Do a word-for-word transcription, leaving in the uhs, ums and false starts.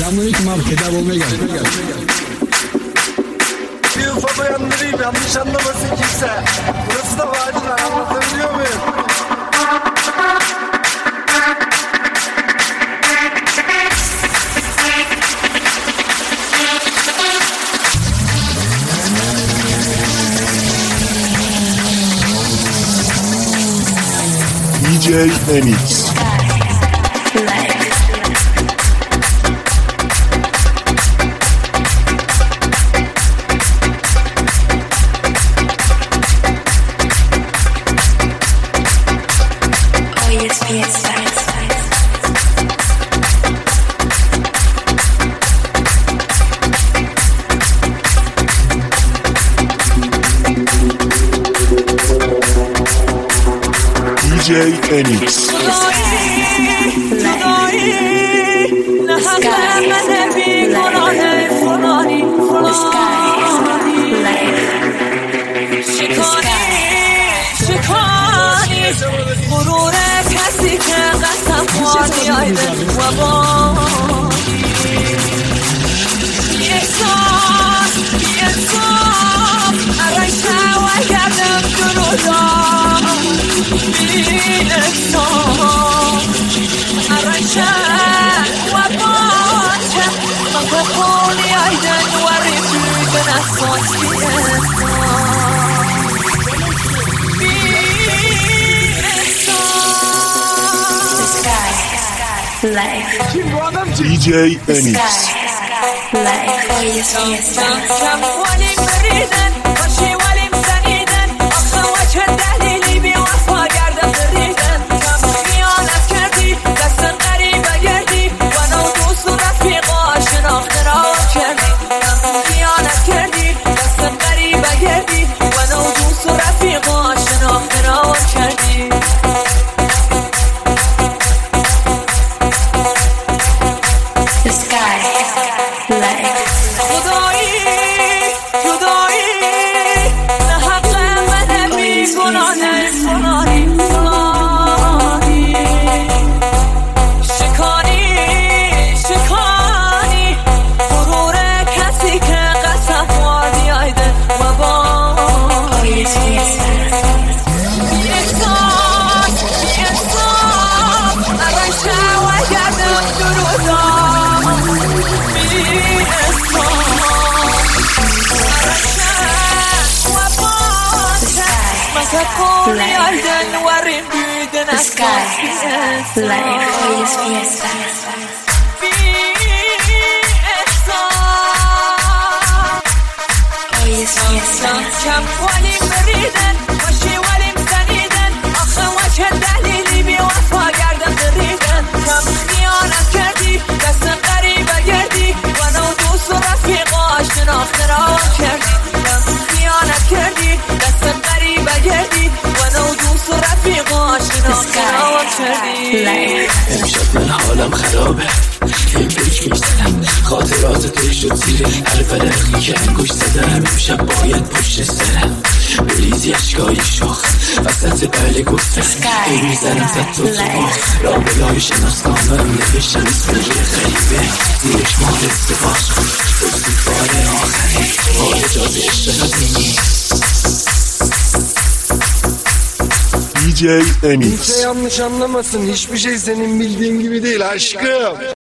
Selamünaleyküm abi, tedavi olmaya geldim. Bir ufak uyandırayım, yanlış anlamasın kimse. Burası da Bağcılar, anlatabiliyor muyum? D J Enix. D J Enix. غرور کسی که قسم خواهی آیده و بانی بی‌احساس بی‌انصاف ارایشه و گردم جلودا بی‌احساس ارایشه و باشه من بخونی آیدن و ریفیدن اساس بی‌احساس Life. D J Enix. Life. Oh yes, yes, كم ولي مريدا وشي ولي مسنيدا أخا وجه الدليل بوفا قاعدة فريدا كم خيانة كردي دست غريبة قردي وانا ودوس رفيقا شناختنا وكردي كم خيانة كردي دست غريبة قردي وانا ودوس رفيقا شناختنا وكردي the sky. Life. The sky. Life. Oh yes, yes, yes. Oh yes, yes, yes. كم ولي مريدا وشي ولي مسنيدا أخا وجه الدليل بوفا قاعدة فريدا كم خيانة كردي دست غريبة قردي وانا ودوس رفيقا شناختنا وكردي كم خيانة كردي دست غريبة قردي وانا ودوس رفيقا شناختنا وكردي امشب من حالم خرابه این پیش میزنم خاطرات توی شد زیر هر فرقی که انگوش زدم امشب باید پشت سرم بریزی اشکای شاخ وسط بله گفتن ای میزنم زد تو تو آخ را بلای شناسنامم نوشتم اسم یه غریبه زیرش مال ازدواج بود استیفار آخری با اجازه اشترات نمی D J Enix. Kimse yanlış anlamasın, hiçbir şey senin bildiğin gibi değil aşkım.